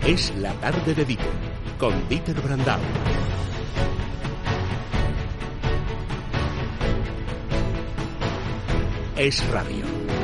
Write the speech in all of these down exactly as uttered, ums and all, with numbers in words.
Es la tarde de Dieter, con Dieter Brandau. Es radio.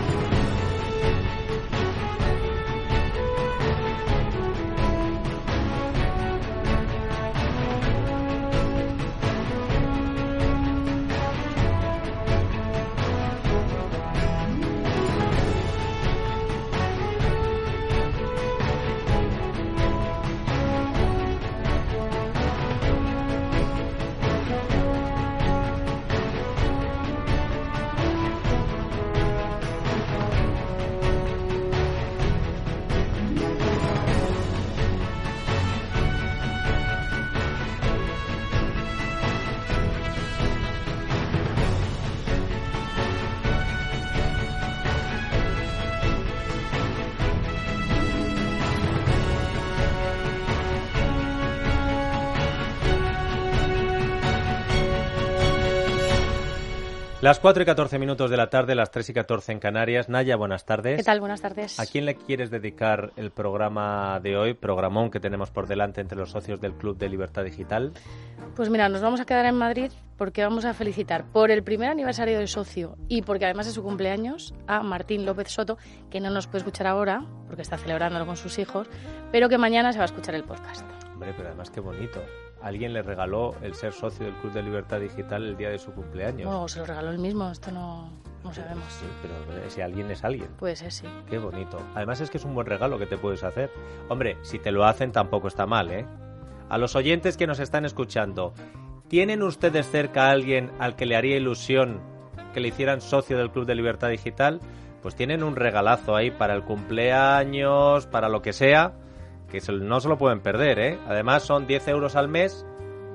Las cuatro y catorce minutos de la tarde, las tres y catorce en Canarias. Naya, buenas tardes. ¿Qué tal? Buenas tardes. ¿A quién le quieres dedicar el programa de hoy? Programón que tenemos por delante entre los socios del Club de Libertad Digital. Pues mira, nos vamos a quedar en Madrid porque vamos a felicitar por el primer aniversario del socio y porque además es su cumpleaños a Martín López Soto, que no nos puede escuchar ahora porque está celebrándolo con sus hijos, pero que mañana se va a escuchar el podcast. Hombre, pero además qué bonito. Alguien le regaló el ser socio del Club de Libertad Digital el día de su cumpleaños. No, se lo regaló él mismo, esto no, no sabemos. Sí, pero si alguien es alguien. Puede ser, sí. Qué bonito. Además es que es un buen regalo que te puedes hacer. Hombre, si te lo hacen tampoco está mal, ¿eh? A los oyentes que nos están escuchando, ¿tienen ustedes cerca a alguien al que le haría ilusión que le hicieran socio del Club de Libertad Digital? Pues tienen un regalazo ahí para el cumpleaños, para lo que sea, que no se lo pueden perder, ¿eh? Además son diez euros al mes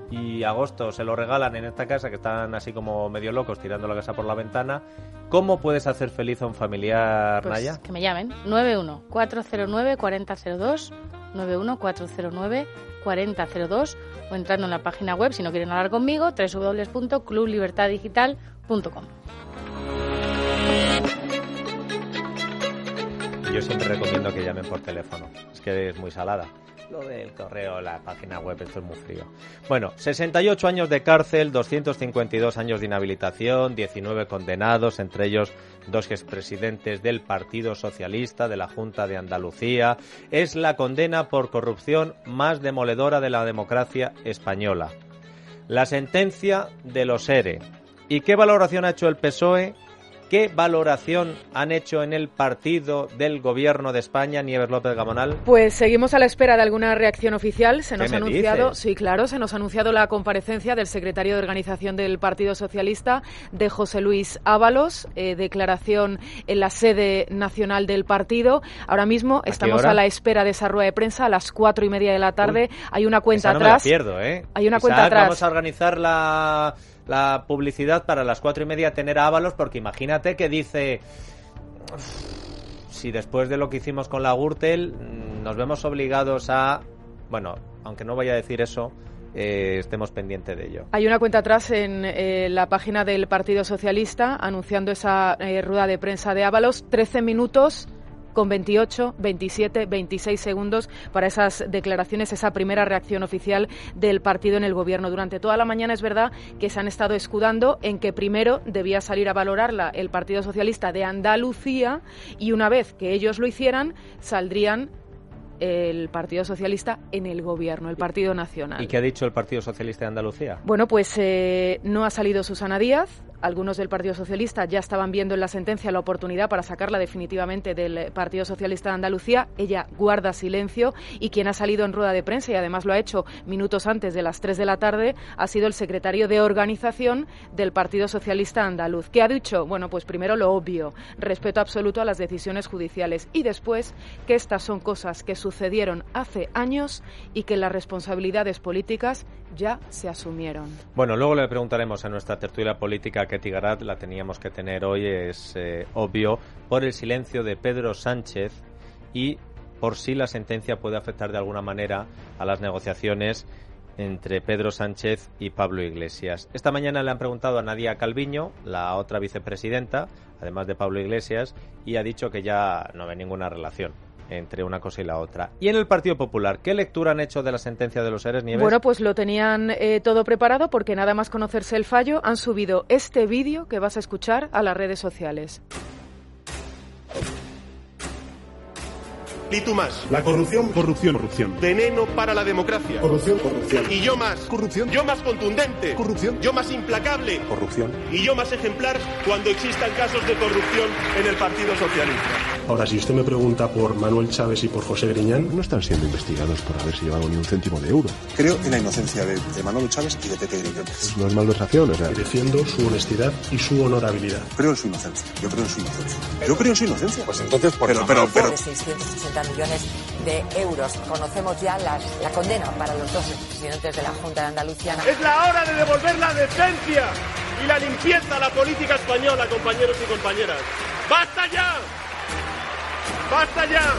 y agosto se lo regalan en esta casa, que están así como medio locos tirando la casa por la ventana. ¿Cómo puedes hacer feliz a un familiar, pues Naya? Que me llamen, nueve uno cuatro cero nueve cuatro cero cero dos, nueve uno cuatro cero nueve cuatro cero cero dos, o entrando en la página web, si no quieren hablar conmigo, doble u doble u doble u punto club libertad digital punto com. Yo siempre recomiendo que llamen por teléfono, es que es muy salada. Lo del correo, la página web, esto es muy frío. Bueno, sesenta y ocho años de cárcel, doscientos cincuenta y dos años de inhabilitación, diecinueve condenados, entre ellos dos expresidentes del Partido Socialista, de la Junta de Andalucía. Es la condena por corrupción más demoledora de la democracia española. La sentencia de los ERE. ¿Y qué valoración ha hecho el P S O E? ¿Qué valoración han hecho en el partido del Gobierno de España, Nieves López Gamonal? Pues seguimos a la espera de alguna reacción oficial. Se nos ¿Qué ha me anunciado, dices? sí, claro, se nos ha anunciado la comparecencia del secretario de Organización del Partido Socialista, de José Luis Ábalos, eh, declaración en la sede nacional del partido. Ahora mismo estamos a la espera de esa rueda de prensa a las cuatro y media de la tarde. Uy, hay una cuenta esa no atrás. Me la pierdo, ¿eh? Hay una Isaac, cuenta atrás. Vamos a organizar la la publicidad para las cuatro y media tener a Ábalos, porque imagínate que dice, si después de lo que hicimos con la Gürtel nos vemos obligados a, bueno, aunque no vaya a decir eso, eh, estemos pendientes de ello. Hay una cuenta atrás en eh, la página del Partido Socialista anunciando esa eh, rueda de prensa de Ábalos, trece minutos con veintiocho, veintisiete, veintiséis segundos para esas declaraciones, esa primera reacción oficial del partido en el gobierno. Durante toda la mañana es verdad que se han estado escudando en que primero debía salir a valorarla el Partido Socialista de Andalucía y una vez que ellos lo hicieran, saldrían el Partido Socialista en el gobierno, el Partido Nacional. ¿Y qué ha dicho el Partido Socialista de Andalucía? Bueno, pues eh, no ha salido Susana Díaz. Algunos del Partido Socialista ya estaban viendo en la sentencia la oportunidad para sacarla definitivamente del Partido Socialista de Andalucía. Ella guarda silencio y quien ha salido en rueda de prensa, y además lo ha hecho minutos antes de las tres de la tarde, ha sido el secretario de Organización del Partido Socialista Andaluz, que ha dicho, bueno, pues primero lo obvio, respeto absoluto a las decisiones judiciales, y después que estas son cosas que sucedieron hace años y que las responsabilidades políticas ya se asumieron. Bueno, luego le preguntaremos a nuestra tertulia política, Ketty Garat, la teníamos que tener hoy, es eh, obvio, por el silencio de Pedro Sánchez y por si la sentencia puede afectar de alguna manera a las negociaciones entre Pedro Sánchez y Pablo Iglesias. Esta mañana le han preguntado a Nadia Calviño, la otra vicepresidenta, además de Pablo Iglesias, y ha dicho que ya no ve ninguna relación entre una cosa y la otra. Y en el Partido Popular, ¿qué lectura han hecho de la sentencia de los ERES, Nieves? Bueno, pues lo tenían eh, todo preparado porque nada más conocerse el fallo han subido este vídeo que vas a escuchar a las redes sociales. Y tú más. La corrupción, corrupción, corrupción. Veneno para la democracia. Corrupción, corrupción. Y yo más. Corrupción. Yo más contundente. Corrupción. Yo más implacable. Corrupción. Y yo más ejemplar cuando existan casos de corrupción en el Partido Socialista. Ahora, si usted me pregunta por Manuel Chávez y por José Griñán, no están siendo investigados por haberse llevado ni un céntimo de euro. Creo en la inocencia de, de Manuel Chávez y de Pepe Griñán. No es malversación, o sea. Defiendo su honestidad y su honorabilidad. Creo en su inocencia. Yo creo en su inocencia. Yo creo en su inocencia. Pues entonces, por pero, pero, pero, seiscientos ochenta millones de euros. Conocemos ya las, la condena para los dos presidentes de la Junta de Andalucía. Es la hora de devolver la decencia y la limpieza a la política española, compañeros y compañeras. ¡Basta ya! ¡Basta ya!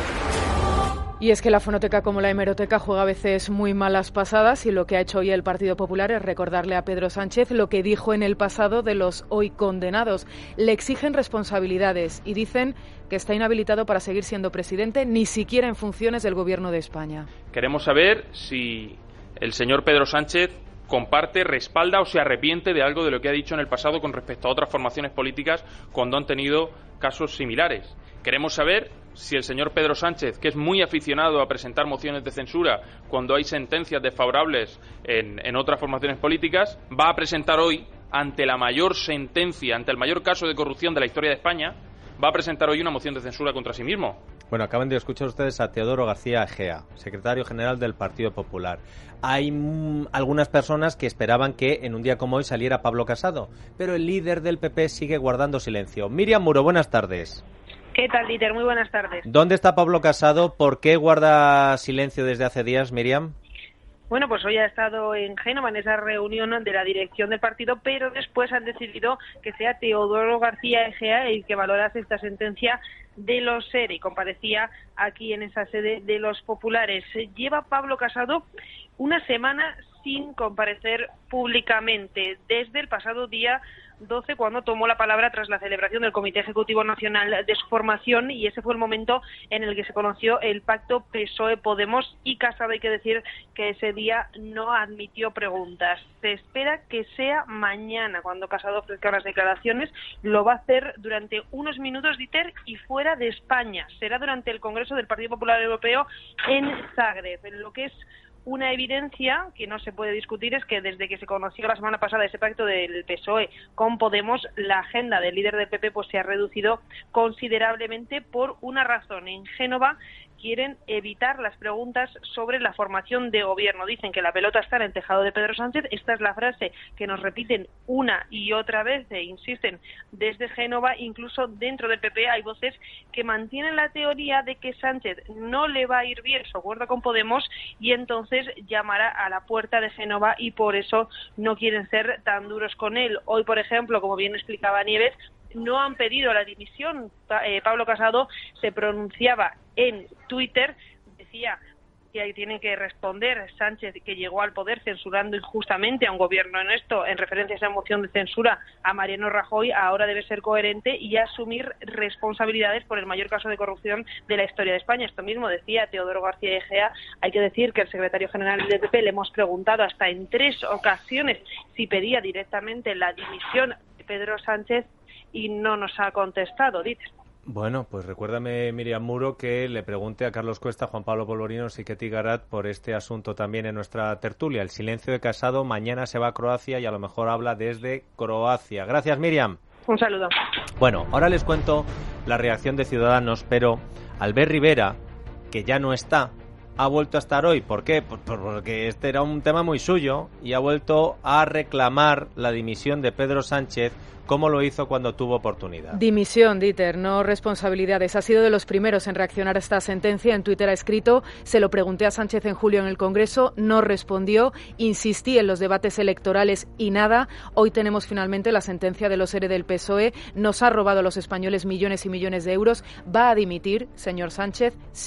Y es que la fonoteca, como la hemeroteca, juega a veces muy malas pasadas, y lo que ha hecho hoy el Partido Popular es recordarle a Pedro Sánchez lo que dijo en el pasado de los hoy condenados. Le exigen responsabilidades y dicen que está inhabilitado para seguir siendo presidente, ni siquiera en funciones del Gobierno de España. Queremos saber si el señor Pedro Sánchez comparte, respalda o se arrepiente de algo de lo que ha dicho en el pasado con respecto a otras formaciones políticas cuando han tenido casos similares. Queremos saber si el señor Pedro Sánchez, que es muy aficionado a presentar mociones de censura cuando hay sentencias desfavorables en, en otras formaciones políticas, va a presentar hoy, ante la mayor sentencia, ante el mayor caso de corrupción de la historia de España, va a presentar hoy una moción de censura contra sí mismo. Bueno, acaban de escuchar ustedes a Teodoro García Egea, secretario general del Partido Popular. Hay mm, algunas personas que esperaban que en un día como hoy saliera Pablo Casado, pero el líder del P P sigue guardando silencio. Miriam Muro, buenas tardes. ¿Qué tal, Dieter? Muy buenas tardes. ¿Dónde está Pablo Casado? ¿Por qué guarda silencio desde hace días, Miriam? Bueno, pues hoy ha estado en Génova en esa reunión de la dirección del partido, pero después han decidido que sea Teodoro García Egea el que valorase esta sentencia de los ERE y comparecía aquí en esa sede de los populares. Lleva Pablo Casado una semana sin comparecer públicamente desde el pasado día doce, cuando tomó la palabra tras la celebración del Comité Ejecutivo Nacional de su formación, y ese fue el momento en el que se conoció el pacto P S O E-Podemos y Casado. Hay que decir que ese día no admitió preguntas. Se espera que sea mañana cuando Casado ofrezca unas declaraciones. Lo va a hacer durante unos minutos, Dieter, y fuera de España. Será durante el Congreso del Partido Popular Europeo en Zagreb. En lo que es una evidencia que no se puede discutir es que desde que se conoció la semana pasada ese pacto del P S O E con Podemos, la agenda del líder del P P pues se ha reducido considerablemente por una razón. En Génova quieren evitar las preguntas sobre la formación de gobierno. Dicen que la pelota está en el tejado de Pedro Sánchez. Esta es la frase que nos repiten una y otra vez e insisten desde Génova. Incluso dentro del P P hay voces que mantienen la teoría de que Sánchez no le va a ir bien su acuerdo con Podemos y entonces llamará a la puerta de Génova, y por eso no quieren ser tan duros con él. Hoy, por ejemplo, como bien explicaba Nieves, no han pedido la dimisión. Eh, Pablo Casado se pronunciaba en Twitter, decía que ahí tiene que responder Sánchez, que llegó al poder censurando injustamente a un gobierno en esto, en referencia a esa moción de censura a Mariano Rajoy. Ahora debe ser coherente y asumir responsabilidades por el mayor caso de corrupción de la historia de España. Esto mismo decía Teodoro García Egea. Hay que decir que el secretario general del P P le hemos preguntado hasta en tres ocasiones si pedía directamente la dimisión de Pedro Sánchez y no nos ha contestado, dices. Bueno, pues recuérdame, Miriam Muro, que le pregunte a Carlos Cuesta, Juan Pablo Polvorinos y Ketty Garat por este asunto también en nuestra tertulia. El silencio de Casado, mañana se va a Croacia y a lo mejor habla desde Croacia. Gracias, Miriam. Un saludo. Bueno, ahora les cuento la reacción de Ciudadanos, pero Albert Rivera, que ya no está, ha vuelto a estar hoy. ¿Por qué? Pues porque este era un tema muy suyo y ha vuelto a reclamar la dimisión de Pedro Sánchez, como lo hizo cuando tuvo oportunidad. Dimisión, Dieter, no responsabilidades. Ha sido de los primeros en reaccionar a esta sentencia. En Twitter ha escrito: se lo pregunté a Sánchez en julio en el Congreso, no respondió, insistí en los debates electorales y nada. Hoy tenemos finalmente la sentencia de los ERE del P S O E. Nos ha robado a los españoles millones y millones de euros. ¿Va a dimitir, señor Sánchez? Sí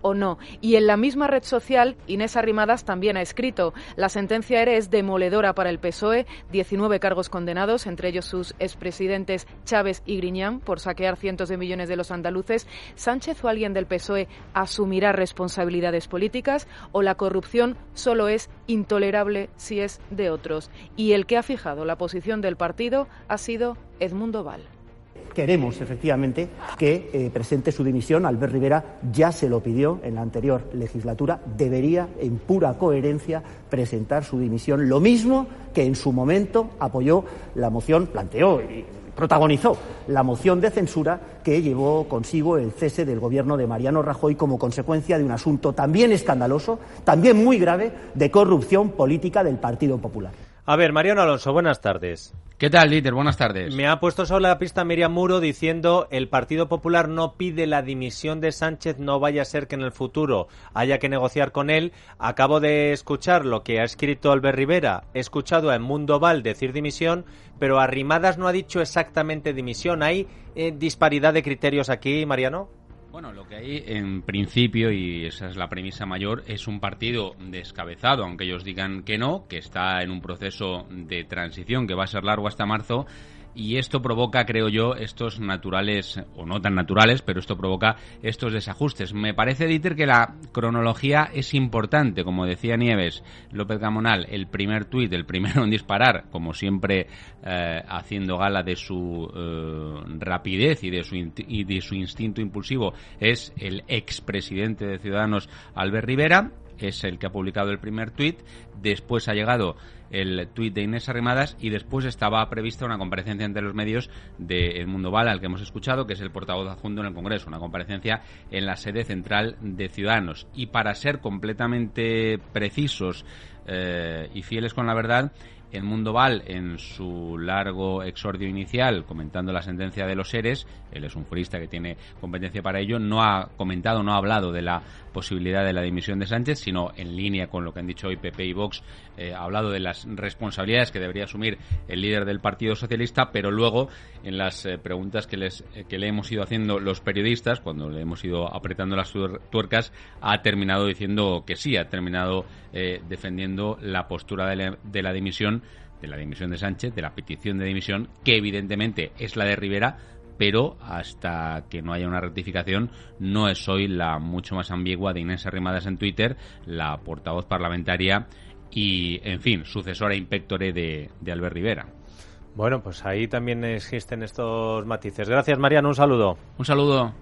o no. Y en la misma red social, Inés Arrimadas también ha escrito: la sentencia ERE es demoledora para el P S O E, diecinueve cargos condenados, entre ellos sus expresidentes Chávez y Griñán, por saquear cientos de millones de los andaluces. ¿Sánchez o alguien del P S O E asumirá responsabilidades políticas, o la corrupción solo es intolerable si es de otros? Y el que ha fijado la posición del partido ha sido Edmundo Val. Queremos, efectivamente, que eh, presente su dimisión. Albert Rivera ya se lo pidió en la anterior legislatura. Debería, en pura coherencia, presentar su dimisión. Lo mismo que en su momento apoyó la moción, planteó y protagonizó la moción de censura que llevó consigo el cese del gobierno de Mariano Rajoy como consecuencia de un asunto también escandaloso, también muy grave, de corrupción política del Partido Popular. A ver, Mariano Alonso, buenas tardes. ¿Qué tal, Dieter? Buenas tardes. Me ha puesto sobre la pista Miriam Muro diciendo: el Partido Popular no pide la dimisión de Sánchez, no vaya a ser que en el futuro haya que negociar con él. Acabo de escuchar lo que ha escrito Albert Rivera, he escuchado a Edmundo Val decir dimisión, pero Arrimadas no ha dicho exactamente dimisión. ¿Hay eh, disparidad de criterios aquí, Mariano? Bueno, lo que hay en principio, y esa es la premisa mayor, es un partido descabezado, aunque ellos digan que no, que está en un proceso de transición que va a ser largo hasta marzo, y esto provoca, creo yo, estos naturales, o no tan naturales, pero esto provoca estos desajustes. Me parece, Dieter, que la cronología es importante. Como decía Nieves López Gamonal, el primer tuit, el primero en disparar, como siempre eh, haciendo gala de su eh, rapidez y de su, y de su instinto impulsivo, es el expresidente de Ciudadanos, Albert Rivera. Es el que ha publicado el primer tuit. Después ha llegado el tuit de Inés Arrimadas y después estaba prevista una comparecencia ante los medios de Edmundo Val, al que hemos escuchado, que es el portavoz adjunto en el Congreso, una comparecencia en la sede central de Ciudadanos. Y para ser completamente precisos eh, y fieles con la verdad, Edmundo Val, en su largo exordio inicial, comentando la sentencia de los ERES, él es un jurista que tiene competencia para ello, no ha comentado, no ha hablado de la posibilidad de la dimisión de Sánchez, sino en línea con lo que han dicho hoy P P y Vox, eh, ha hablado de las responsabilidades que debería asumir el líder del Partido Socialista, pero luego, en las eh, preguntas que, les, eh, que le hemos ido haciendo los periodistas, cuando le hemos ido apretando las tuercas, ha terminado diciendo que sí, ha terminado eh, defendiendo la postura de la, de la dimisión, de la dimisión de Sánchez, de la petición de dimisión, que evidentemente es la de Rivera, pero hasta que no haya una rectificación no es hoy la mucho más ambigua de Inés Arrimadas en Twitter, la portavoz parlamentaria y, en fin, sucesora in pectore de, de Albert Rivera. Bueno, pues ahí también existen estos matices. Gracias, Mariano, un saludo. Un saludo.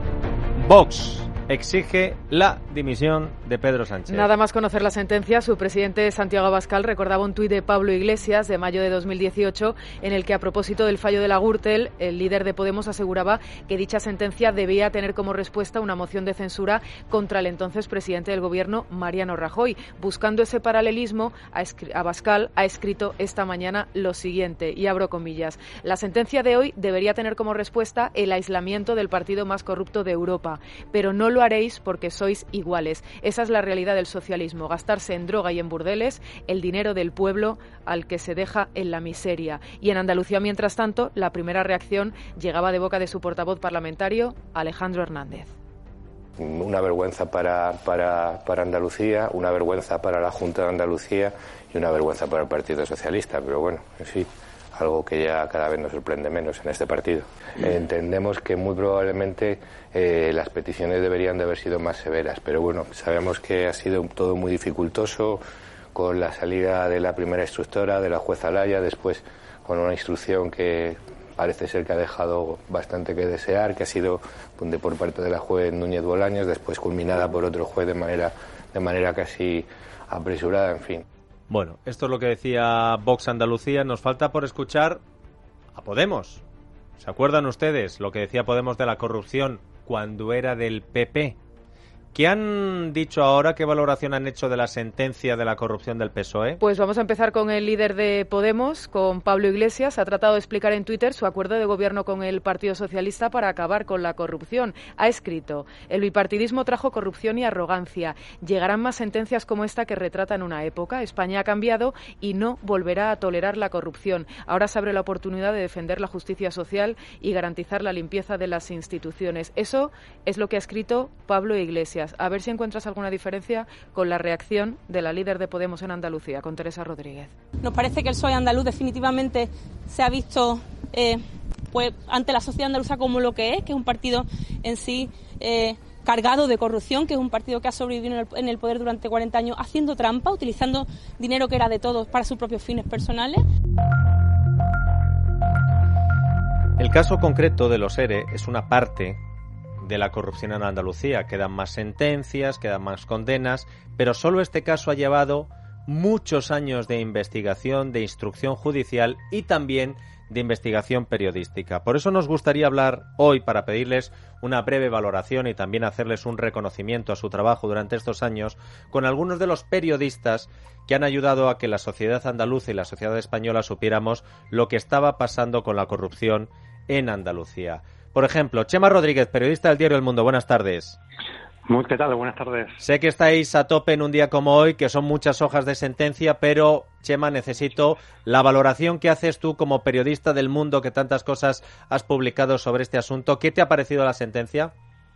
Vox exige la dimisión de Pedro Sánchez. Nada más conocer la sentencia, su presidente Santiago Abascal recordaba un tuit de Pablo Iglesias de mayo de dos mil dieciocho en el que, a propósito del fallo de la Gürtel, el líder de Podemos aseguraba que dicha sentencia debía tener como respuesta una moción de censura contra el entonces presidente del gobierno, Mariano Rajoy. Buscando ese paralelismo, Abascal ha escrito esta mañana lo siguiente, y abro comillas: la sentencia de hoy debería tener como respuesta el aislamiento del partido más corrupto de Europa, pero no lo haréis porque sois iguales. Esa es la realidad del socialismo, gastarse en droga y en burdeles el dinero del pueblo al que se deja en la miseria. Y en Andalucía, mientras tanto, la primera reacción llegaba de boca de su portavoz parlamentario, Alejandro Hernández. Una vergüenza para, para, para Andalucía, una vergüenza para la Junta de Andalucía y una vergüenza para el Partido Socialista, pero bueno, en fin, algo que ya cada vez nos sorprende menos en este partido. Eh, entendemos que muy probablemente eh, las peticiones deberían de haber sido más severas, pero bueno, sabemos que ha sido todo muy dificultoso, con la salida de la primera instructora, de la jueza Laya, después con una instrucción que parece ser que ha dejado bastante que desear, que ha sido de, por parte de la juez Núñez Bolaños, después culminada por otro juez de manera, de manera casi apresurada, en fin. Bueno, esto es lo que decía Vox Andalucía. Nos falta por escuchar a Podemos. ¿Se acuerdan ustedes lo que decía Podemos de la corrupción cuando era del P P? ¿Qué han dicho ahora? ¿Qué valoración han hecho de la sentencia de la corrupción del P S O E? Pues vamos a empezar con el líder de Podemos, con Pablo Iglesias. Ha tratado de explicar en Twitter su acuerdo de gobierno con el Partido Socialista para acabar con la corrupción. Ha escrito: el bipartidismo trajo corrupción y arrogancia. Llegarán más sentencias como esta que retratan una época. España ha cambiado y no volverá a tolerar la corrupción. Ahora se abre la oportunidad de defender la justicia social y garantizar la limpieza de las instituciones. Eso es lo que ha escrito Pablo Iglesias. diferencias. A ver si encuentras alguna diferencia con la reacción de la líder de Podemos en Andalucía, con Teresa Rodríguez. Nos parece que el P S O E andaluz definitivamente se ha visto eh, pues ante la sociedad andaluza como lo que es, que es un partido en sí eh, cargado de corrupción, que es un partido que ha sobrevivido en el, en el poder durante cuarenta años haciendo trampa, utilizando dinero que era de todos para sus propios fines personales. El caso concreto de los ERE es una parte de la corrupción en Andalucía. Quedan más sentencias, quedan más condenas, pero solo este caso ha llevado muchos años de investigación, de instrucción judicial y también de investigación periodística. Por eso nos gustaría hablar hoy, para pedirles una breve valoración y también hacerles un reconocimiento a su trabajo durante estos años, con algunos de los periodistas que han ayudado a que la sociedad andaluza y la sociedad española supiéramos lo que estaba pasando con la corrupción en Andalucía. Por ejemplo, Chema Rodríguez, periodista del diario El Mundo. Buenas tardes. Muy, ¿qué tal? Buenas tardes. Sé que estáis a tope en un día como hoy, que son muchas hojas de sentencia, pero, Chema, necesito la valoración que haces tú como periodista del Mundo, que tantas cosas has publicado sobre este asunto. ¿Qué te ha parecido la sentencia?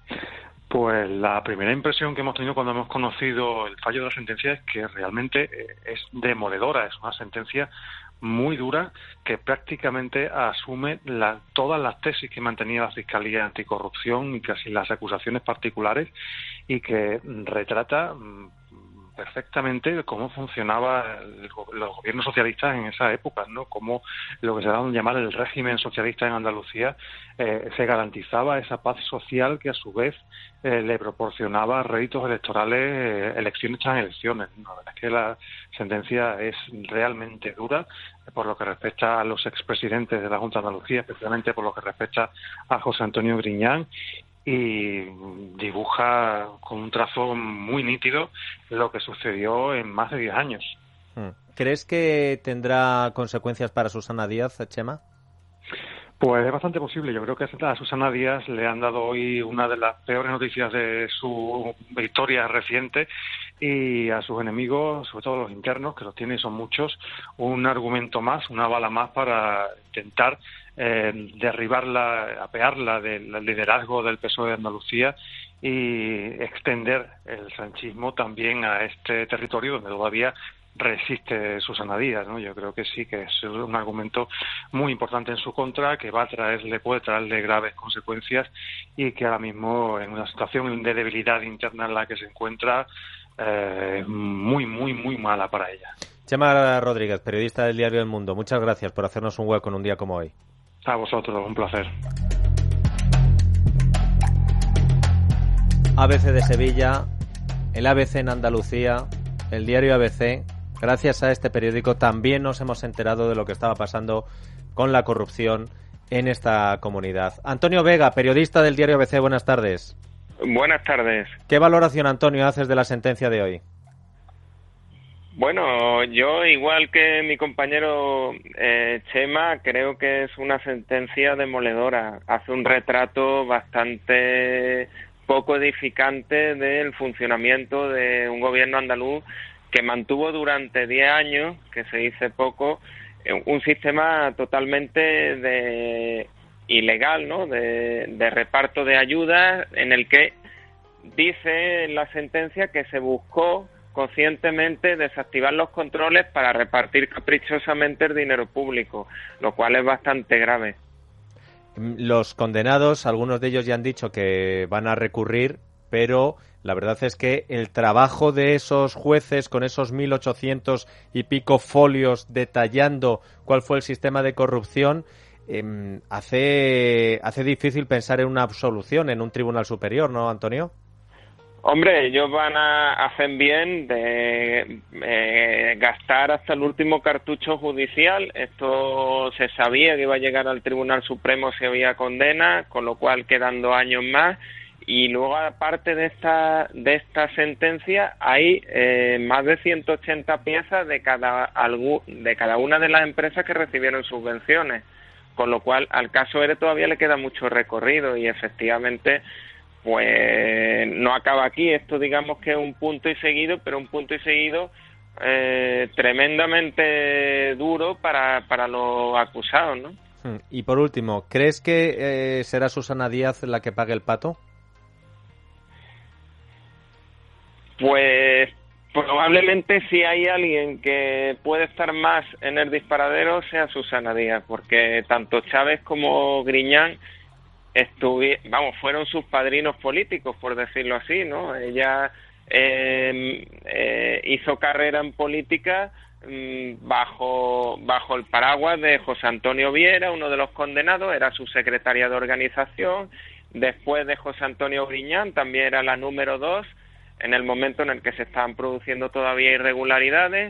Pues la primera impresión que hemos tenido cuando hemos conocido el fallo de la sentencia es que realmente es demoledora. Es una sentencia muy dura que prácticamente asume la, todas las tesis que mantenía la Fiscalía Anticorrupción y casi las acusaciones particulares, y que retrata perfectamente cómo funcionaba el, los gobiernos socialistas en esa época, ¿no? Cómo lo que se daba a llamar el régimen socialista en Andalucía eh, se garantizaba esa paz social que a su vez eh, le proporcionaba réditos electorales, eh, elecciones tras elecciones. La verdad es que la sentencia es realmente dura por lo que respecta a los expresidentes de la Junta de Andalucía, especialmente por lo que respecta a José Antonio Griñán, y dibuja con un trazo muy nítido lo que sucedió en más de diez años. ¿Crees que tendrá consecuencias para Susana Díaz, Chema? Pues es bastante posible. Yo creo que a Susana Díaz le han dado hoy una de las peores noticias de su historia reciente, y a sus enemigos, sobre todo los internos, que los tiene y son muchos, un argumento más, una bala más para intentar eh, derribarla, apearla del liderazgo del P S O E de Andalucía y extender el sanchismo también a este territorio donde todavía resiste Susana Díaz, ¿no? Yo creo que sí, que es un argumento muy importante en su contra, que va a traerle, puede traerle graves consecuencias, y que ahora mismo, en una situación de debilidad interna en la que se encuentra, eh, muy, muy, muy mala para ella. Chema Rodríguez, periodista del diario El Mundo, muchas gracias por hacernos un hueco en un día como hoy. A vosotros, un placer. A B C de Sevilla, el A B C en Andalucía, el diario A B C. Gracias a este periódico también nos hemos enterado de lo que estaba pasando con la corrupción en esta comunidad. Antonio Vega, periodista del diario A B C, buenas tardes. Buenas tardes. ¿Qué valoración, Antonio, haces de la sentencia de hoy? Bueno, yo, igual que mi compañero eh, Chema, creo que es una sentencia demoledora. Hace un retrato bastante poco edificante del funcionamiento de un gobierno andaluz que mantuvo durante diez años, que se dice poco, un sistema totalmente de ilegal, ¿no? De, de reparto de ayudas, en el que dice la sentencia que se buscó conscientemente desactivar los controles para repartir caprichosamente el dinero público, lo cual es bastante grave. Los condenados, algunos de ellos ya han dicho que van a recurrir, pero la verdad es que el trabajo de esos jueces con esos mil ochocientos y pico folios detallando cuál fue el sistema de corrupción eh, hace, hace difícil pensar en una absolución en un tribunal superior, ¿no, Antonio? Hombre, ellos van a hacer bien de eh, gastar hasta el último cartucho judicial. Esto se sabía que iba a llegar al Tribunal Supremo si había condena, con lo cual quedan dos años más. Y luego, aparte de esta de esta sentencia, hay eh, más de ciento ochenta piezas de cada algu, de cada una de las empresas que recibieron subvenciones, con lo cual al caso ERE todavía le queda mucho recorrido, y efectivamente pues no acaba aquí. Esto, digamos que es un punto y seguido, pero un punto y seguido eh, tremendamente duro para, para los acusados, ¿no? Y por último, ¿crees que eh, será Susana Díaz la que pague el pato? Pues probablemente si hay alguien que puede estar más en el disparadero sea Susana Díaz, porque tanto Chávez como Griñán estuvi- vamos, fueron sus padrinos políticos, por decirlo así, ¿no? Ella eh, eh, hizo carrera en política mmm, bajo bajo el paraguas de José Antonio Viera, uno de los condenados, era su secretaria de organización. Después de José Antonio Griñán también era la número dos en el momento en el que se estaban produciendo todavía irregularidades.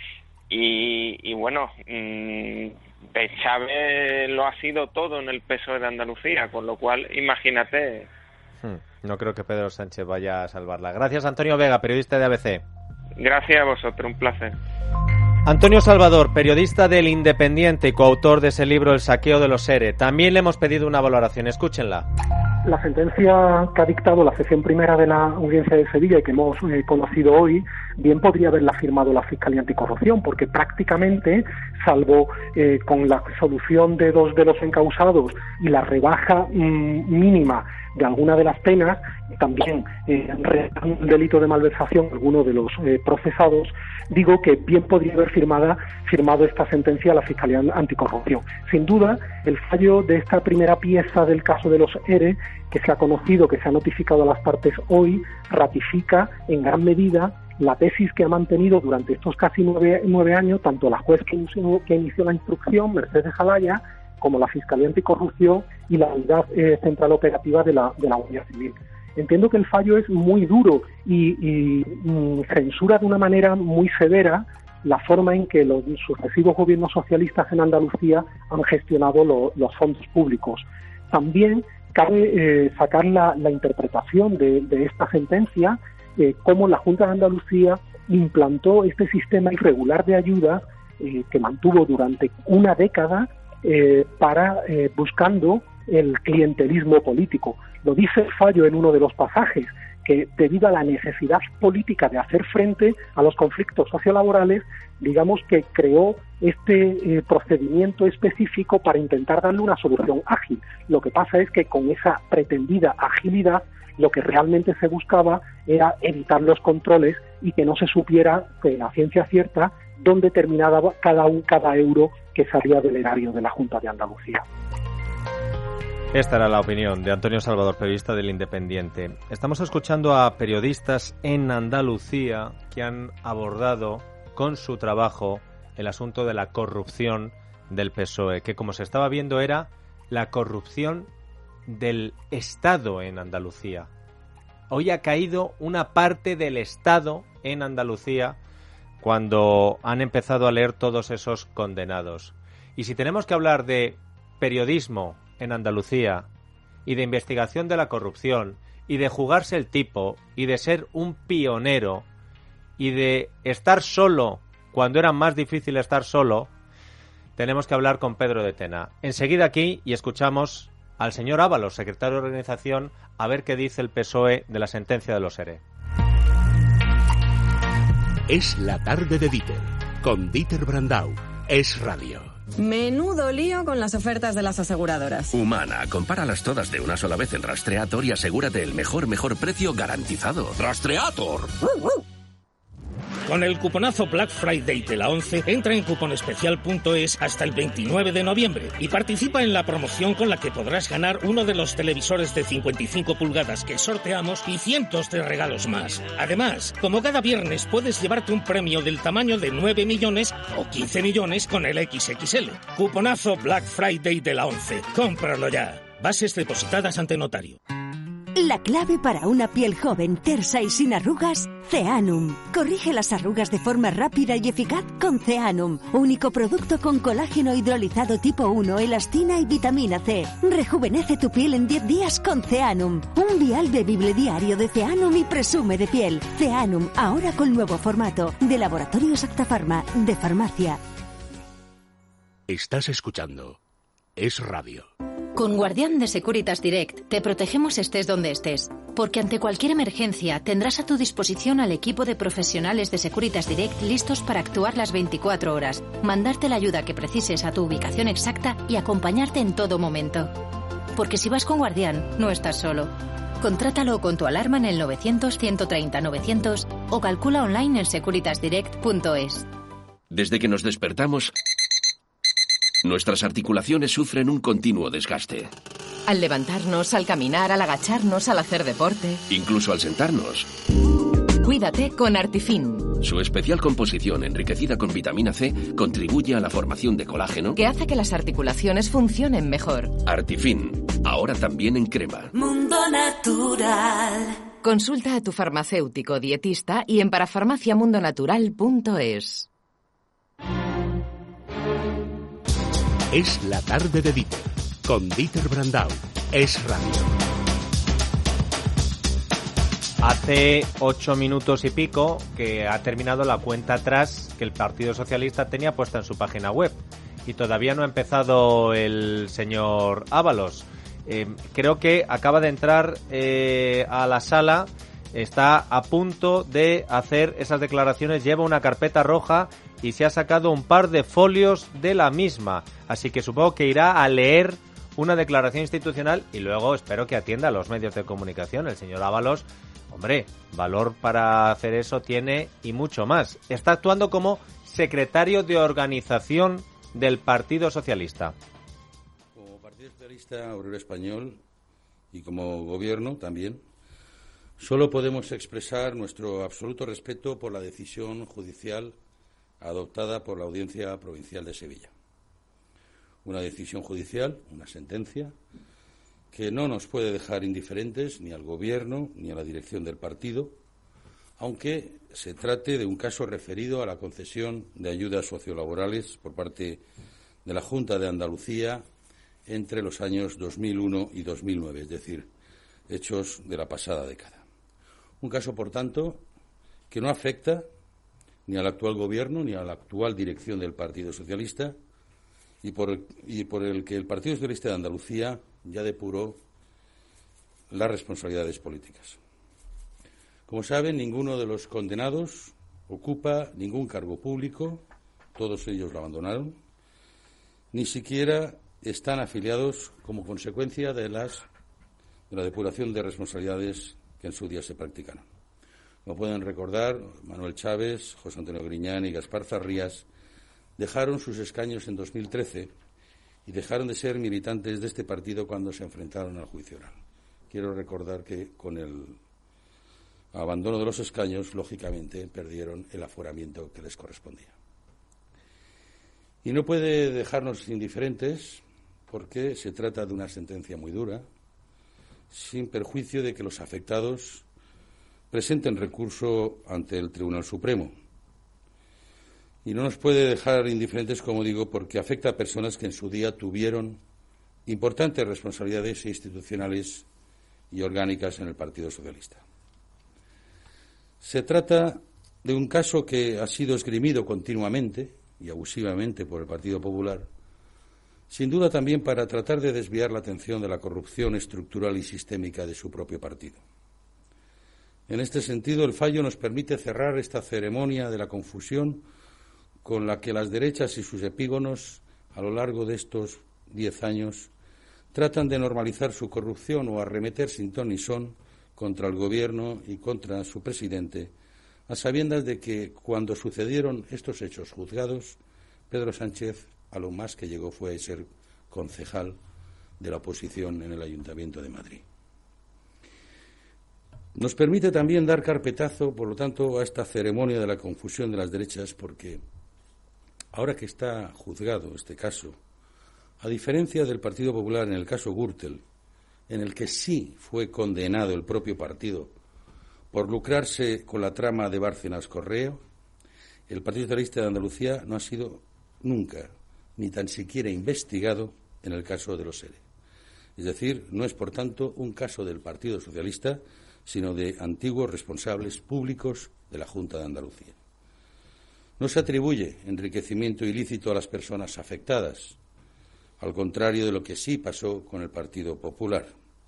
Y, y bueno, mmm, de Chávez lo ha sido todo en el P S O E de Andalucía, con lo cual imagínate. Hmm, no creo que Pedro Sánchez vaya a salvarla. Gracias, Antonio Vega, periodista de A B C. Gracias a vosotros, un placer. Antonio Salvador, periodista del Independiente y coautor de ese libro El saqueo de los ERE. También le hemos pedido una valoración, escúchenla. La sentencia que ha dictado la sección primera de la Audiencia de Sevilla y que hemos eh, conocido hoy, bien podría haberla firmado la Fiscalía Anticorrupción, porque prácticamente, salvo eh, con la solución de dos de los encausados y la rebaja mmm, mínima de alguna de las penas, también eh, el delito de malversación alguno de los eh, procesados, digo que bien podría haber firmada, firmado esta sentencia la Fiscalía Anticorrupción. Sin duda, el fallo de esta primera pieza del caso de los ERE, que se ha conocido, que se ha notificado a las partes hoy, ratifica en gran medida la tesis que ha mantenido durante estos casi nueve, nueve años tanto la juez que inició, que inició la instrucción, Mercedes Alaya, como la Fiscalía Anticorrupción y la Unidad eh, Central Operativa de la, de la Guardia Civil. Entiendo que el fallo es muy duro y, y mm, censura de una manera muy severa la forma en que los sucesivos gobiernos socialistas en Andalucía han gestionado lo, los fondos públicos. También cabe eh, sacar la, la interpretación de, de esta sentencia, eh, cómo la Junta de Andalucía implantó este sistema irregular de ayudas eh, que mantuvo durante una década eh, para eh, buscando el clientelismo político. Lo dice el fallo en uno de los pasajes, que debido a la necesidad política de hacer frente a los conflictos sociolaborales, digamos que creó este eh, procedimiento específico para intentar darle una solución ágil. Lo que pasa es que con esa pretendida agilidad, lo que realmente se buscaba era evitar los controles y que no se supiera que a ciencia cierta dónde terminaba cada, un, cada euro que salía del erario de la Junta de Andalucía. Esta era la opinión de Antonio Salvador, periodista del Independiente. Estamos escuchando a periodistas en Andalucía que han abordado con su trabajo el asunto de la corrupción del P S O E, que como se estaba viendo era la corrupción del Estado en Andalucía. Hoy ha caído una parte del Estado en Andalucía cuando han empezado a leer todos esos condenados. Y si tenemos que hablar de periodismo en Andalucía y de investigación de la corrupción y de jugarse el tipo y de ser un pionero y de estar solo cuando era más difícil estar solo, tenemos que hablar con Pedro de Tena. Enseguida aquí y escuchamos al señor Ábalos, secretario de organización, a ver qué dice el P S O E de la sentencia de los ERE. Es la tarde de Dieter, con Dieter Brandau. Es radio. Menudo lío con las ofertas de las aseguradoras. Humana, compáralas todas de una sola vez en Rastreator y asegúrate el mejor, mejor precio garantizado. ¡Rastreator! Con el cuponazo Black Friday de la ONCE, entra en cuponespecial punto es hasta el veintinueve de noviembre y participa en la promoción con la que podrás ganar uno de los televisores de cincuenta y cinco pulgadas que sorteamos y cientos de regalos más. Además, como cada viernes puedes llevarte un premio del tamaño de nueve millones o quince millones con el equis equis ele. Cuponazo Black Friday de la ONCE. Cómpralo ya. Bases depositadas ante notario. La clave para una piel joven, tersa y sin arrugas, Ceanum. Corrige las arrugas de forma rápida y eficaz con Ceanum, único producto con colágeno hidrolizado tipo uno, elastina y vitamina C. Rejuvenece tu piel en diez días con Ceanum. Un vial bebible diario de Ceanum y presume de piel. Ceanum, ahora con nuevo formato, de Laboratorios Acta Pharma, de farmacia. Estás escuchando Es Radio. Con Guardián de Securitas Direct te protegemos estés donde estés, porque ante cualquier emergencia tendrás a tu disposición al equipo de profesionales de Securitas Direct listos para actuar las veinticuatro horas, mandarte la ayuda que precises a tu ubicación exacta y acompañarte en todo momento. Porque si vas con Guardián, no estás solo. Contrátalo con tu alarma en el novecientos, ciento treinta, novecientos o calcula online en securitasdirect punto es. Desde que nos despertamos, nuestras articulaciones sufren un continuo desgaste. Al levantarnos, al caminar, al agacharnos, al hacer deporte. Incluso al sentarnos. Cuídate con Artifin. Su especial composición enriquecida con vitamina C contribuye a la formación de colágeno que hace que las articulaciones funcionen mejor. Artifin, ahora también en crema. Mundo Natural. Consulta a tu farmacéutico dietista y en parafarmacia mundo natural punto es. Es la tarde de Dieter, con Dieter Brandau. Es radio. Hace ocho minutos y pico que ha terminado la cuenta atrás que el Partido Socialista tenía puesta en su página web y todavía no ha empezado el señor Ábalos. Eh, creo que acaba de entrar eh, a la sala, está a punto de hacer esas declaraciones, lleva una carpeta roja y se ha sacado un par de folios de la misma, así que supongo que irá a leer una declaración institucional y luego espero que atienda a los medios de comunicación. El señor Ábalos, hombre, valor para hacer eso tiene y mucho más. Está actuando como secretario de organización del Partido Socialista. Como Partido Socialista Obrero Español y como gobierno también, solo podemos expresar nuestro absoluto respeto por la decisión judicial adoptada por la Audiencia Provincial de Sevilla. Una decisión judicial, una sentencia, que no nos puede dejar indiferentes ni al Gobierno ni a la dirección del partido, aunque se trate de un caso referido a la concesión de ayudas sociolaborales por parte de la Junta de Andalucía entre los años dos mil uno y dos mil nueve, es decir, hechos de la pasada década. Un caso, por tanto, que no afecta ni al actual Gobierno ni a la actual dirección del Partido Socialista y por el, y por el que el Partido Socialista de Andalucía ya depuró las responsabilidades políticas. Como saben, ninguno de los condenados ocupa ningún cargo público, todos ellos lo abandonaron, ni siquiera están afiliados como consecuencia de, las, de la depuración de responsabilidades que en su día se practicaron. Como pueden recordar, Manuel Chávez, José Antonio Griñán y Gaspar Zarrías dejaron sus escaños en dos mil trece y dejaron de ser militantes de este partido cuando se enfrentaron al juicio oral. Quiero recordar que con el abandono de los escaños, lógicamente, perdieron el aforamiento que les correspondía. Y no puede dejarnos indiferentes porque se trata de una sentencia muy dura, sin perjuicio de que los afectados presenten recurso ante el Tribunal Supremo. Y no nos puede dejar indiferentes, como digo, porque afecta a personas que en su día tuvieron importantes responsabilidades institucionales y orgánicas en el Partido Socialista. Se trata de un caso que ha sido esgrimido continuamente y abusivamente por el Partido Popular, sin duda también para tratar de desviar la atención de la corrupción estructural y sistémica de su propio partido. En este sentido, el fallo nos permite cerrar esta ceremonia de la confusión con la que las derechas y sus epígonos, a lo largo de estos diez años, tratan de normalizar su corrupción o arremeter sin ton ni son contra el Gobierno y contra su presidente, a sabiendas de que cuando sucedieron estos hechos juzgados, Pedro Sánchez a lo más que llegó fue a ser concejal de la oposición en el Ayuntamiento de Madrid. Nos permite también dar carpetazo, por lo tanto, a esta ceremonia de la confusión de las derechas, porque ahora que está juzgado este caso, a diferencia del Partido Popular en el caso Gürtel, en el que sí fue condenado el propio partido por lucrarse con la trama de Bárcenas Correo, el Partido Socialista de Andalucía no ha sido nunca, ni tan siquiera investigado en el caso de los E R E. Es decir, no es, por tanto, un caso del Partido Socialista, sino de antiguos responsables públicos de la Junta de Andalucía. No se atribuye enriquecimiento ilícito a las personas afectadas, al contrario de lo que sí pasó con el Partido Popular.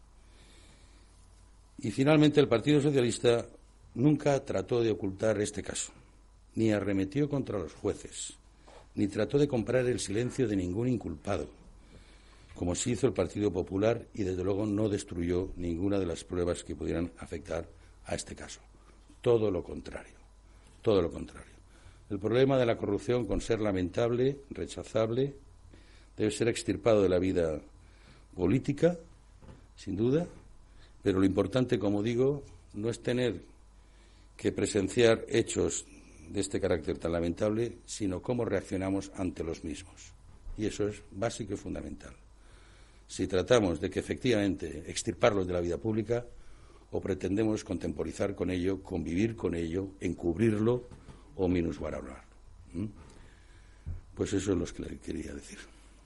Y finalmente el Partido Socialista nunca trató de ocultar este caso, ni arremetió contra los jueces, ni trató de comprar el silencio de ningún inculpado. como sí hizo el Partido Popular, y desde luego no destruyó ninguna de las pruebas que pudieran afectar a este caso. Todo lo contrario, todo lo contrario. El problema de la corrupción, con ser lamentable, rechazable, debe ser extirpado de la vida política, sin duda, pero lo importante, como digo, no es tener que presenciar hechos de este carácter tan lamentable, sino cómo reaccionamos ante los mismos. Y eso es básico y fundamental. Si tratamos de que efectivamente extirparlos de la vida pública o pretendemos contemporizar con ello, convivir con ello, encubrirlo o minusvalorarlo. ¿Mm? Pues eso es lo que le quería decir.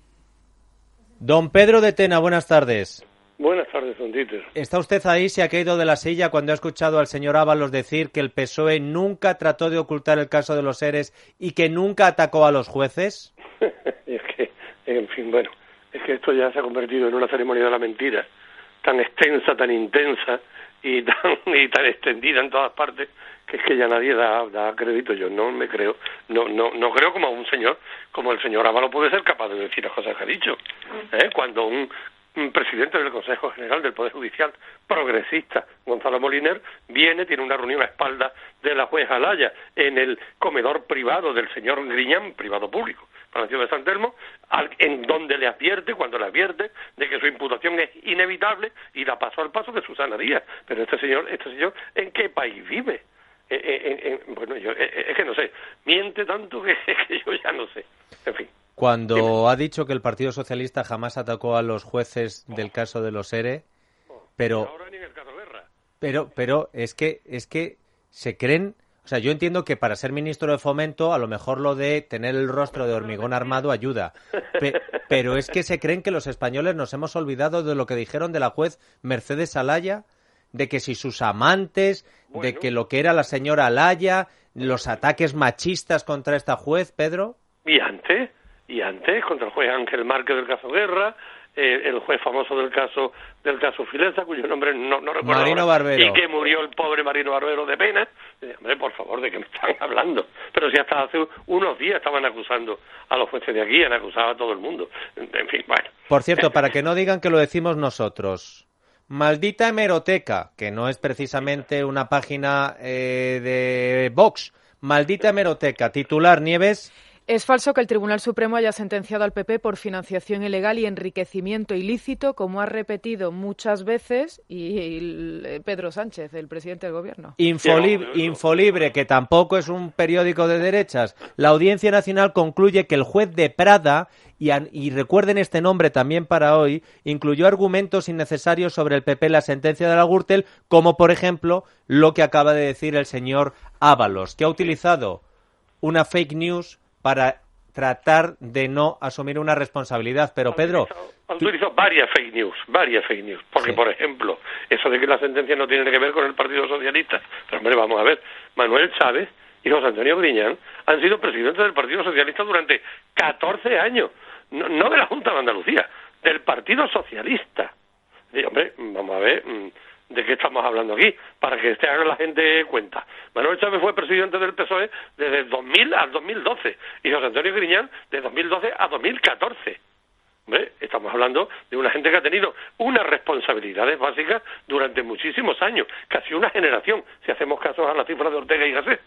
Don Pedro de Tena, buenas tardes. Buenas tardes, don Dieter. ¿Está usted ahí? ¿Se ha caído de la silla cuando ha escuchado al señor Ábalos decir que el P S O E nunca trató de ocultar el caso de los ERES y que nunca atacó a los jueces? Es que, en fin, bueno, es que esto ya se ha convertido en una ceremonia de la mentira, tan extensa, tan intensa y tan, y tan extendida en todas partes, que es que ya nadie da, da crédito. Yo no me creo, no no no creo como un señor, como el señor Ábalos puede ser capaz de decir las cosas que ha dicho. ¿Eh? Cuando un, un presidente del Consejo General del Poder Judicial progresista, Gonzalo Moliner, viene, tiene una reunión a espaldas de la jueza Alaya en el comedor privado del señor Griñán, privado público, Palacio de San Telmo, al, en donde le advierte, cuando le advierte, de que su imputación es inevitable y da paso al paso de Susana Díaz. Pero este señor, este señor, ¿en qué país vive? Eh, eh, eh, bueno, yo eh, es que no sé, miente tanto que, que yo ya no sé. En fin. Cuando Dime. ha dicho que el Partido Socialista jamás atacó a los jueces oh. del caso de los ERE, pero ahora ni en el caso Guerra. pero pero es que es que se creen, o sea, yo entiendo que para ser ministro de Fomento a lo mejor lo de tener el rostro de hormigón armado ayuda, Pe- pero es que se creen que los españoles nos hemos olvidado de lo que dijeron de la juez Mercedes Alaya, de que si sus amantes, bueno. de que lo que era la señora Alaya, los ataques machistas contra esta juez, Pedro. Y antes, y antes contra el juez Ángel Márquez del caso Guerra, eh, el juez famoso del caso del caso Filenza, cuyo nombre no, no recuerdo Marino ahora, Barbero. y que murió el pobre Marino Barbero de pena. Eh, hombre, por favor, ¿de qué me están hablando? Pero si hasta hace unos días estaban acusando a los jueces de aquí, han acusado a todo el mundo. En, en fin, bueno. Por cierto, para que no digan que lo decimos nosotros, maldita hemeroteca, que no es precisamente una página eh, de Vox, maldita hemeroteca, titular Nieves. Es falso que el Tribunal Supremo haya sentenciado al P P por financiación ilegal y enriquecimiento ilícito, como ha repetido muchas veces y, y Pedro Sánchez, el presidente del Gobierno. Infolibre, Infolibre, que tampoco es un periódico de derechas. La Audiencia Nacional concluye que el juez de Prada, y, y recuerden este nombre también para hoy, incluyó argumentos innecesarios sobre el P P en la sentencia de la Gürtel, como por ejemplo lo que acaba de decir el señor Ábalos, que ha utilizado una fake news para tratar de no asumir una responsabilidad. Pero, Pedro... Han utilizado varias fake news, varias fake news. Porque, sí. por ejemplo, eso de que la sentencia no tiene que ver con el Partido Socialista. Pero, hombre, vamos a ver. Manuel Chávez y José Antonio Griñán han sido presidentes del Partido Socialista durante catorce años. No, no de la Junta de Andalucía, del Partido Socialista. Y, hombre, vamos a ver... ¿de qué estamos hablando aquí? Para que se haga la gente cuenta. Manuel Chávez fue presidente del P S O E desde dos mil al dos mil doce y José Antonio Griñán de dos mil doce a dos mil catorce. Hombre, estamos hablando de una gente que ha tenido unas responsabilidades básicas durante muchísimos años, casi una generación, si hacemos caso a las cifras de Ortega y Gasset,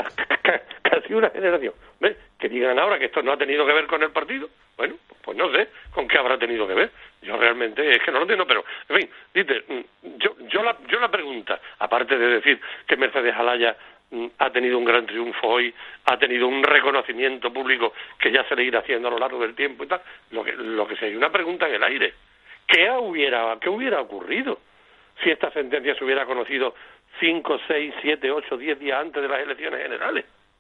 casi una generación. ¿Ves? Que digan ahora que esto no ha tenido que ver con el partido, bueno, pues no sé con qué habrá tenido que ver. Yo realmente es que no lo entiendo, pero, en fin, Dieter, yo, yo, la, yo la pregunta, aparte de decir que Mercedes Alaya ha tenido un gran triunfo hoy, ha tenido un reconocimiento público que ya se le irá haciendo a lo largo del tiempo y tal, lo que lo que se hay una pregunta en el aire. ¿Qué hubiera, qué hubiera ocurrido si esta sentencia se hubiera conocido cinco, seis, siete, ocho, diez días antes de las elecciones generales?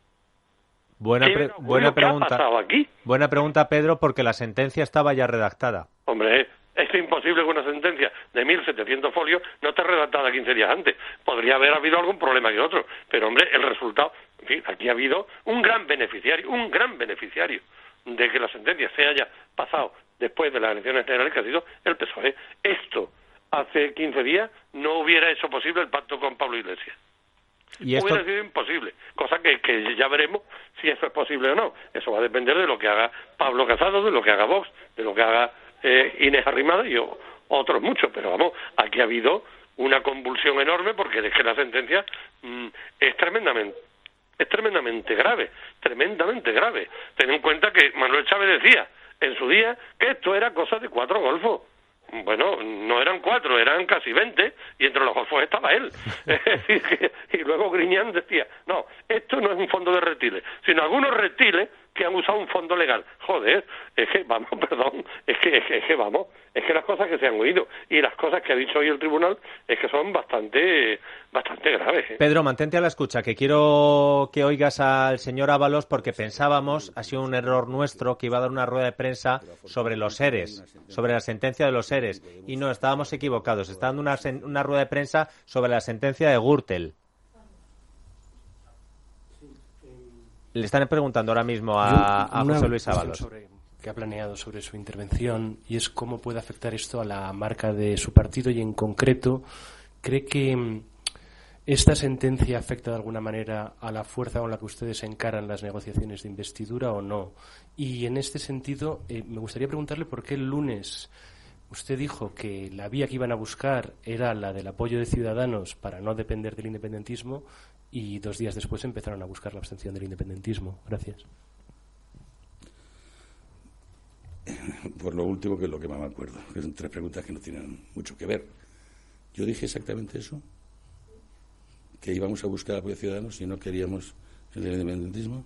Buena, pre buena pregunta. ¿Qué ha pasado aquí? Buena pregunta, Pedro, porque la sentencia estaba ya redactada. Hombre, es imposible que una sentencia de mil setecientos folios no esté redactada quince días antes. Podría haber habido algún problema que otro, pero hombre, el resultado, en fin, aquí ha habido un gran beneficiario, un gran beneficiario de que la sentencia se haya pasado después de las elecciones generales, que ha sido el P S O E. Esto, hace quince días, no hubiera hecho posible el pacto con Pablo Iglesias. ¿Y esto? Hubiera sido imposible, cosa que, que ya veremos si eso es posible o no. Eso va a depender de lo que haga Pablo Casado, de lo que haga Vox, de lo que haga eh, Inés Arrimadas y o, otros muchos, pero vamos, aquí ha habido una convulsión enorme porque es que la sentencia mmm, es tremendamente es tremendamente grave, tremendamente grave. Ten en cuenta que Manuel Chávez decía en su día que esto era cosa de cuatro golfos. Bueno, no eran cuatro, eran casi veinte, y entre los golfos estaba él. Es decir, que, y luego Griñán decía, no, esto no es un fondo de reptiles, sino algunos reptiles que han usado un fondo legal. Joder, es que, vamos, perdón, es que, es que, es que vamos, es que las cosas que se han oído y las cosas que ha dicho hoy el tribunal es que son bastante, bastante graves. ¿eh? Pedro, mantente a la escucha, que quiero que oigas al señor Ábalos porque pensábamos, ha sido un error nuestro, que iba a dar una rueda de prensa sobre los seres, sobre la sentencia de los seres, y no, estábamos equivocados, está dando una, una rueda de prensa sobre la sentencia de Gürtel. Le están preguntando ahora mismo a, a José Luis Ábalos. Sobre, que ha planeado sobre su intervención, y es cómo puede afectar esto a la marca de su partido, y en concreto, ¿cree que esta sentencia afecta de alguna manera a la fuerza con la que ustedes encaran las negociaciones de investidura o no? Y en este sentido, eh, me gustaría preguntarle por qué el lunes usted dijo que la vía que iban a buscar era la del apoyo de Ciudadanos para no depender del independentismo, y dos días después empezaron a buscar la abstención del independentismo. Gracias. Por lo último, que es lo que más me acuerdo, que son tres preguntas que no tienen mucho que ver. Yo dije exactamente eso, que íbamos a buscar apoyo de Ciudadanos y no queríamos el del independentismo.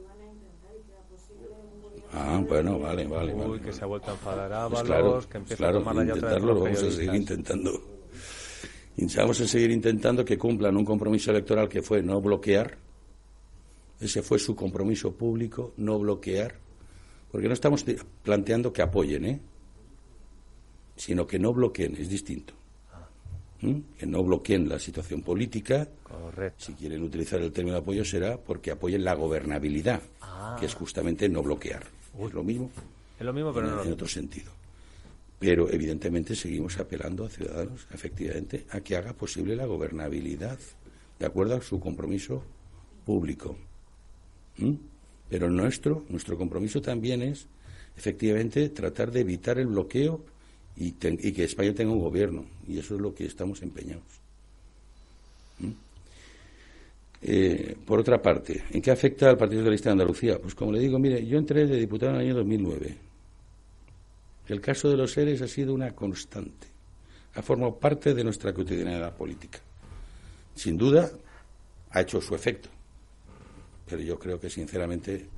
Ah, bueno, vale, vale. Uy, vale, que vale. se ha vuelto a enfadar a Ábalos, pues claro, que empieza claro, a tomar la llave otra vez intentarlo, con lo vamos a seguir intentando. Y vamos a seguir intentando que cumplan un compromiso electoral que fue no bloquear. Ese fue su compromiso público, no bloquear. Porque no estamos planteando que apoyen, ¿eh? Sino que no bloqueen, es distinto. ¿Mm? Que no bloqueen la situación política. Correcto. Si quieren utilizar el término de apoyo será porque apoyen la gobernabilidad, ah. que es justamente no bloquear. Uy. Es lo mismo. Es lo mismo, pero en, no en otro sentido. Pero evidentemente seguimos apelando a Ciudadanos, efectivamente, a que haga posible la gobernabilidad, de acuerdo a su compromiso público. ¿Mm? Pero nuestro, nuestro compromiso también es, efectivamente, tratar de evitar el bloqueo y, ten, y que España tenga un gobierno. Y eso es lo que estamos empeñados. ¿Mm? Eh, por otra parte, ¿en qué afecta al Partido Socialista de Andalucía? Pues como le digo, mire, yo entré de diputado en el año dos mil nueve. El caso de los seres ha sido una constante. Ha formado parte de nuestra cotidianidad política. Sin duda, ha hecho su efecto. Pero yo creo que, sinceramente,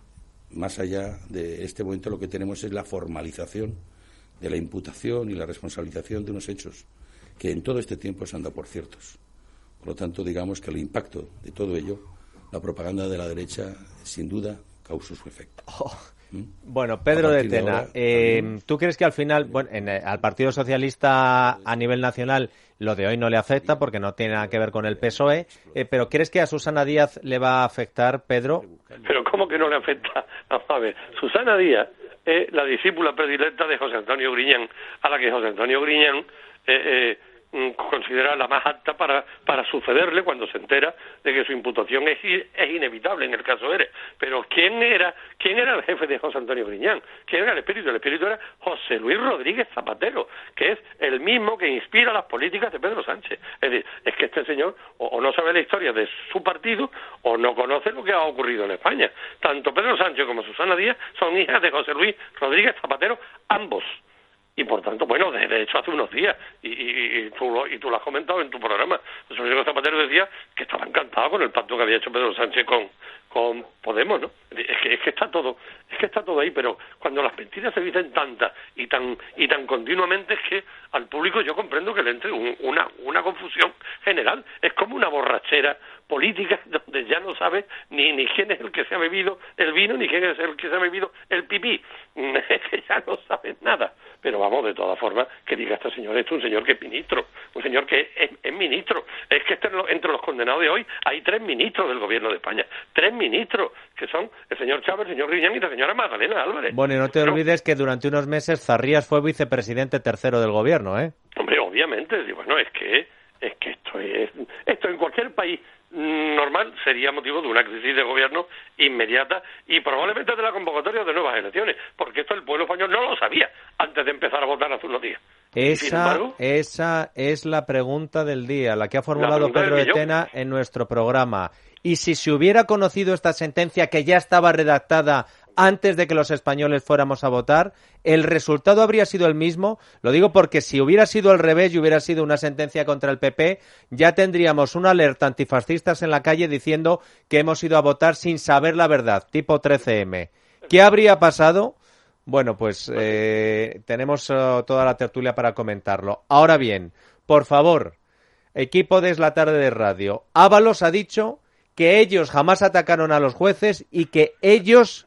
más allá de este momento, lo que tenemos es la formalización de la imputación y la responsabilización de unos hechos que en todo este tiempo se han dado por ciertos. Por lo tanto, digamos que el impacto de todo ello, la propaganda de la derecha, sin duda, causó su efecto. Oh. Bueno, Pedro de Tena, de ahora, eh, ¿tú crees que al final, bueno, en, eh, al Partido Socialista a nivel nacional lo de hoy no le afecta porque no tiene nada que ver con el P S O E, eh, pero crees que a Susana Díaz le va a afectar, Pedro? Pero ¿cómo que no le afecta? Vamos a ver, Susana Díaz es la discípula predilecta de José Antonio Griñán, a la que José Antonio Griñán eh, eh, considera la más apta para para sucederle cuando se entera de que su imputación es, es inevitable en el caso Eres. Pero ¿quién era quién era el jefe de José Antonio Griñán? ¿Quién era el espíritu? El espíritu era José Luis Rodríguez Zapatero, que es el mismo que inspira las políticas de Pedro Sánchez. Es decir, es que este señor o, o no sabe la historia de su partido o no conoce lo que ha ocurrido en España. Tanto Pedro Sánchez como Susana Díaz son hijas de José Luis Rodríguez Zapatero, ambos. Y por tanto, bueno, de, de hecho hace unos días, y, y, y, tú lo, y tú lo has comentado en tu programa, José Luis Zapatero decía que estaba encantado con el pacto que había hecho Pedro Sánchez con, con Podemos, ¿no? Es que, es que está todo, es que está todo ahí, pero cuando las mentiras se dicen tantas y tan y tan continuamente, es que al público yo comprendo que le entre un, una, una confusión general. Es como una borrachera política donde ya no sabe ni, ni quién es el que se ha bebido el vino, ni quién es el que se ha bebido el pipí. Es que ya no saben nada. Pero vamos, de todas formas, que diga este señor esto, un señor que es ministro, un señor que es, es ministro. Es que este, entre los condenados de hoy hay tres ministros del gobierno de España. Tres ministros, que son el señor Chávez, el señor Griñán y la señora Magdalena Álvarez. Bueno, y no te Pero, olvides que durante unos meses Zarrías fue vicepresidente tercero del gobierno, ¿eh? Hombre, obviamente. Bueno, es que, es que esto es... Esto en cualquier país... No, normal sería motivo de una crisis de gobierno inmediata y probablemente de la convocatoria de nuevas elecciones, porque esto el pueblo español no lo sabía antes de empezar a votar hace unos días. Esa, embargo, esa es la pregunta del día, la que ha formulado Pedro de Tena en nuestro programa. Y si se hubiera conocido esta sentencia que ya estaba redactada antes de que los españoles fuéramos a votar, ¿el resultado habría sido el mismo? Lo digo porque si hubiera sido al revés y hubiera sido una sentencia contra el P P, ya tendríamos una alerta antifascistas en la calle diciendo que hemos ido a votar sin saber la verdad, tipo trece eme. ¿Qué habría pasado? Bueno, pues eh, tenemos uh, toda la tertulia para comentarlo. Ahora bien, por favor, equipo de Es la Tarde de Radio, Ábalos ha dicho que ellos jamás atacaron a los jueces y que ellos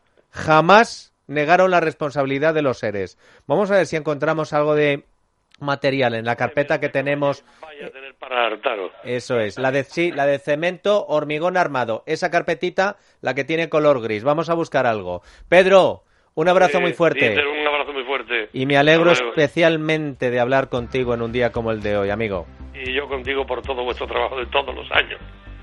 jamás negaron la responsabilidad de los seres. Vamos a ver si encontramos algo de material en la carpeta que tenemos. Vaya a tener para hartaros. Eso es, la de sí, la de cemento, hormigón armado. Esa carpetita, la que tiene color gris. Vamos a buscar algo. Pedro, un abrazo eh, muy fuerte. Dieter, un abrazo muy fuerte. Y me alegro especialmente de hablar contigo en un día como el de hoy, amigo. Y yo contigo por todo vuestro trabajo de todos los años.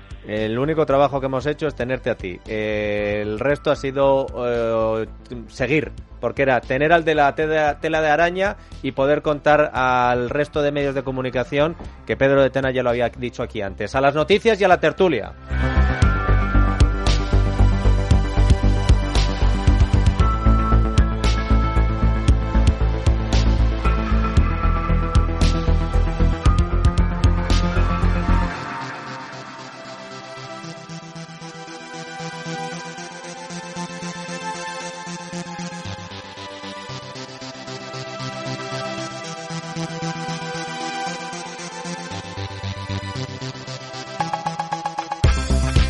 El único trabajo que hemos hecho es tenerte a ti. Eh, el resto ha sido eh, seguir, porque era tener al de la tela, tela de araña y poder contar al resto de medios de comunicación, que Pedro de Tena ya lo había dicho aquí antes. A las noticias y a la tertulia.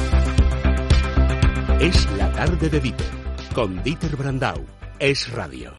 Es la tarde de Dieter, con Dieter Brandau. Es Radio.